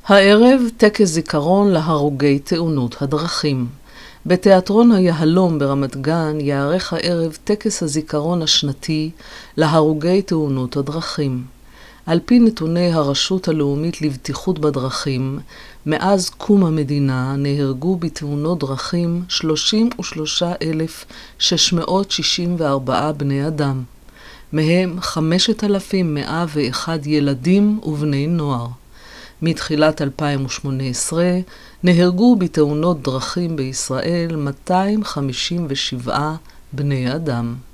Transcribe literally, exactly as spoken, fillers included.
הערב טקס זיכרון להרוגי תאונות הדרכים. בתיאטרון היהלום ברמת גן יערך הערב טקס הזיכרון השנתי להרוגי תאונות הדרכים. על פי נתוני הרשות הלאומית לבטיחות בדרכים, מאז קום המדינה נהרגו בתאונות דרכים שלושים ושלושה אלף שש מאות שישים וארבעה בני אדם, מהם חמשת אלפים מאה ואחד ילדים ובני נוער. מתחילת אלפיים ושמונה עשרה נהרגו בתאונות דרכים בישראל מאתיים חמישים ושבעה בני אדם.